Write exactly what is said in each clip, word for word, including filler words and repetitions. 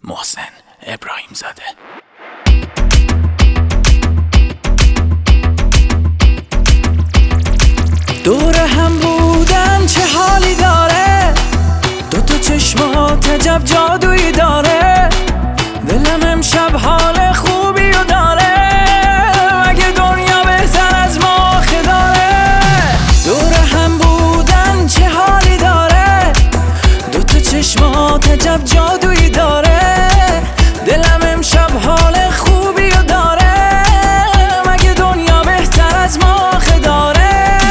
محسن ابراهیم زاده. دور هم بودن چه حالی داره، دوتا چشمات عجب جادویی داره، دلم امشب حال خوبی رو داره، مگه دنیا بهتر از ما آخه داره. دور هم بودن چه حالی داره، دوتا چشمات عجب جادویی داره، دلم امشب حال خوبی رو داره، مگه دنیا بهتر از ما آخه داره.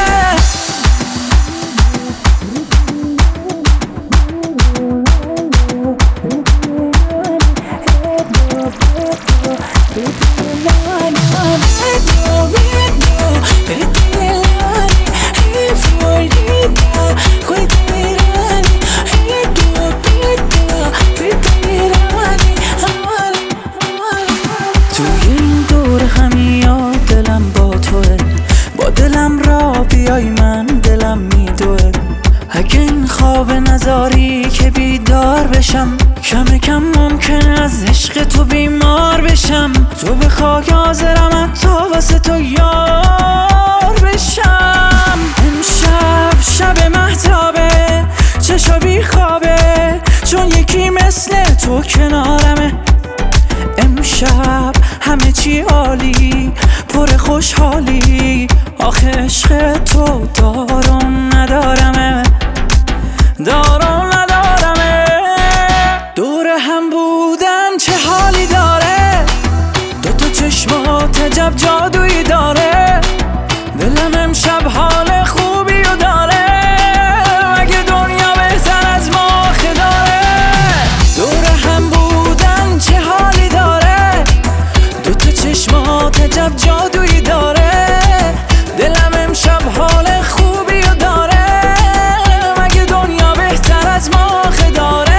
توی این دور همیاد دلم با توه، با دلم را بیای من دلم میدوه، اگه این خواب نزاری که بیدار بشم، کم کم ممکنه از عشق تو بیمار بشم، تو بخوای حاضرم حتی واسه تو یار بشم. امشب شب مهتابه، چشا بی خوابه، چون یکی مثل تو کنارمه. امشب همه چی عالی، پر خوشحالی، آخه عشق تو دارم ندارمه، دارم ندارمه. دور هم بودن چه حالی داره، دوتا چشمات عجب جادویی داره، دلم امشب حال خوبی رو داره، مگه دنیا بهتر از ما آخه داره. دور هم بودن چه حالی داره، دوتا چشمات عجب جادویی داره، دلم امشب حال خوبی رو داره، مگه دنیا بهتر از ما آخه داره.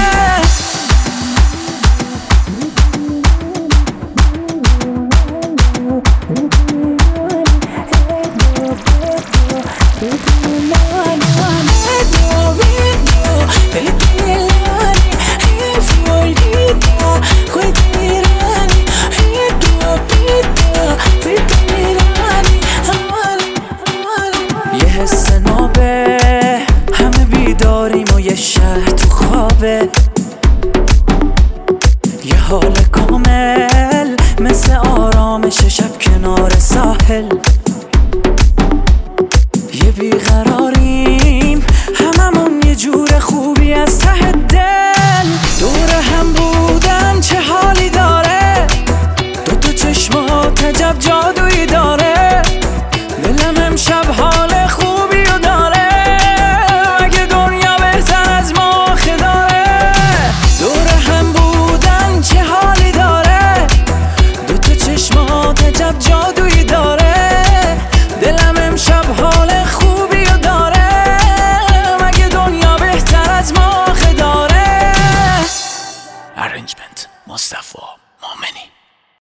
یه حس نابه، همه بیداریم و یه شهر تو خوابه، یه حال کامل مثل آرامش شب کنار ساحل.